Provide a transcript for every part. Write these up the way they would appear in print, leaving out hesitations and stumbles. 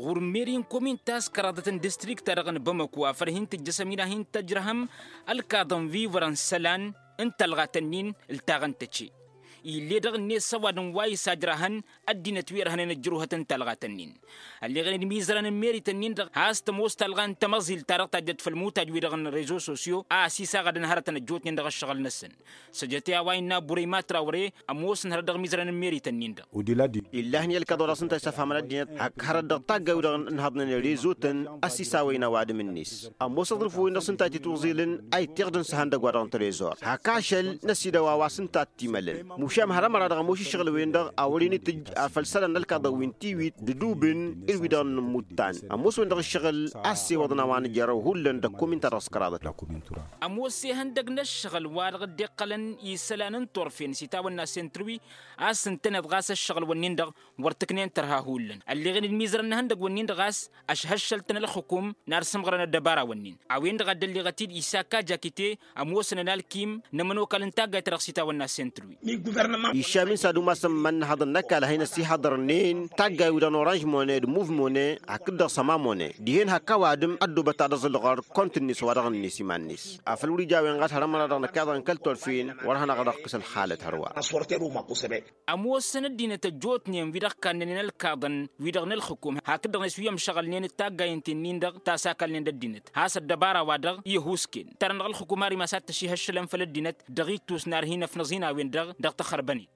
غورميرين كومين تاس كرادة ديستريكت ترغن بمكوا فرهين تجسمينا هين تجرهم الكاظم في وران سلان انت الغاتنين التاغن تشي اللي دغني سواد واي ساجرهن الدين تويرهن نجروها تلغى تنين اللي غني ميزران ميري تنين هاست موست تلغان تمزيل تارق تجد في الموت تجويرغن ريزو سوسيو سيسا غد نهار تنجوت ندغ الشغل نسن سجتي واينا بوريما تراوري اموس نهار دغ ميزران ميري تنين وديلادي الله ني الكدور سنت سفهم الدين هكر دغ تاغو دغ نهضن ريزو تن اسيسا وينا واد من نيس اموس ظرفو ان سنت توزيلن اي تيغدن سهان دغ ودان تريزور هكاشل نسيدا واسنت تيملن شام هرم على رغم وش شغل ويندر أولين تج فلسلة نلقى وين تيويت ددوبن الودان متان أموس ويندر الشغل أسي وضنا وان جرو هولن دكومين تراس كرادة أموس هندق نشغل وارغ دقلن يسلان طرفين سيتاونا سنتروي أسنتنا بغاس الشغل ونندر ورتكنين ترها هولن اللي غني الميزرن هندق ونندر غاس أشهشلتنا الحكوم نرسم غرنا الدبارة ونين أوين غد اللي غتيد إساكا جاكيتي أموس نالكيم نمنو كالنتاج ترخ سيتاونا سنتروي يشامين سادو ماسم من هذا النكال هنا سي حضرنين تاجا ودان اورانج موني موف موني هكذا سما موني ديهن هكا وادم ادو بتاع زلغار كونتينيس ودغن نيسي مانيس افلوري جاوين غات هرم لا دغن كادن كلتور فين ورهنا غدق قسل حاله هروا اسورتيرو ماقوسبه امو سندين تجوتني فيدق كانن الكادن فيدغن الحكومه هكذا نسويم شغلنين تاجا ينتنين دغ تاساكلين ددينت هاس الدبارة ودغ يهوسكين ترن الحكومه ري مسات تشي هشلم فلدينت دغيتوس نار هنا فنزينا وين دغ تخربني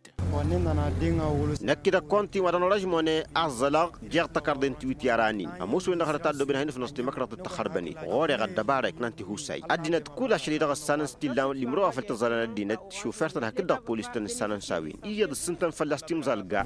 نكدا كونتي ودان رجموني أزلاق جيغ تكاردين تويتي أراني أموسو إن خرطات دوبين هين في نص مكرة التخربني غوري غد دبارك نانتي هوساي أدينت كل شريدة غسانن ستيلان لمروها فلتزالان الدينت شوفرتن هكدا بوليستن السانن ساوين إياد السنتن فلستيم زالقا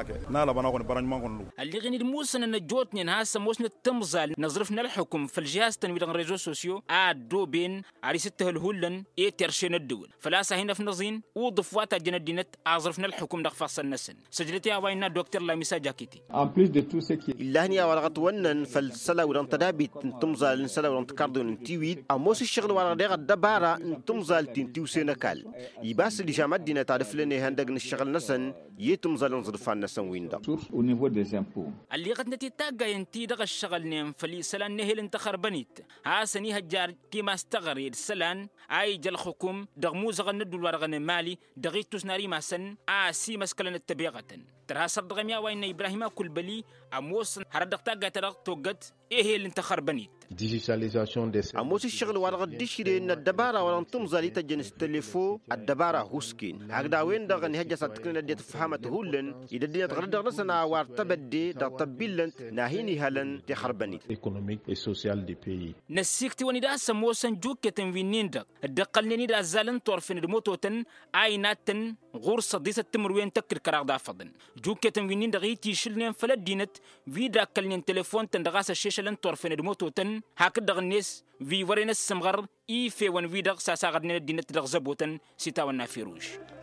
اللي غني الموسن أن جوتني نهاس موسن التمزال نظرفنا الحكم في الجهاز تنويد ريزو سوسيو دوبين عريسته الهولن ترشين الدول فلاسا هنا في نظين وضفواتا جن الدينت أظرفنا الحكم دغفص النسن سجلتي وين دكتور لاميسا جاكيتي الله ني ورغت ونن فالسلا ورن تدابيت تمزال السلا ورن تكاردون تيويد اموس الشغل ورا دغ دبارا تمزال تنتيو سينكال يباس اللي جامد دينا تعرف لني هندق الشغل نسن يتمزال نظرفان نسن ويندا au niveau des impôts اللي قد نتي تاغا ينتي دغ الشغل نيم فلي سلان نهل انتخربنيت هاسني هجار كيما استغري السلان اي جل حكم دغ موزغ ندول ورغن مالي دغيتوس ناري ماسن سي مسكلن التبيغة ترى صدق ميا وين إبراهيم كل بلي أموس هردق تاجت رق توجت إيه اللي أنت خربنيت digitalisation des أموس الشغل ورق الدشرين الدبارة ولا تمزالي تجنس تلفو الدبارة هوسكين هكذا وين دغن هجا ستكلنا ديت فهمت هولن إذا ديت غرد نسنا وارتبدي دتبلنت ناهيني هلن تخربنيت économique et social du pays نسيكتي وندا سموسن جوك تنفينين دق الدقلني دا زالن طرفين الموتوتن عيناتن غور صديسة تمروين تكر كراغ دافضن جوك تنفينين دغيتي شلنين فلدينت فيدا كلنين تليفون تندغاس الشيشة لن طرفين الموتوتن هكذا غنيس في ورين السمغر في ون فيدا ساسا غدنا دينت دغ زبوتن سيتا ونا فيروج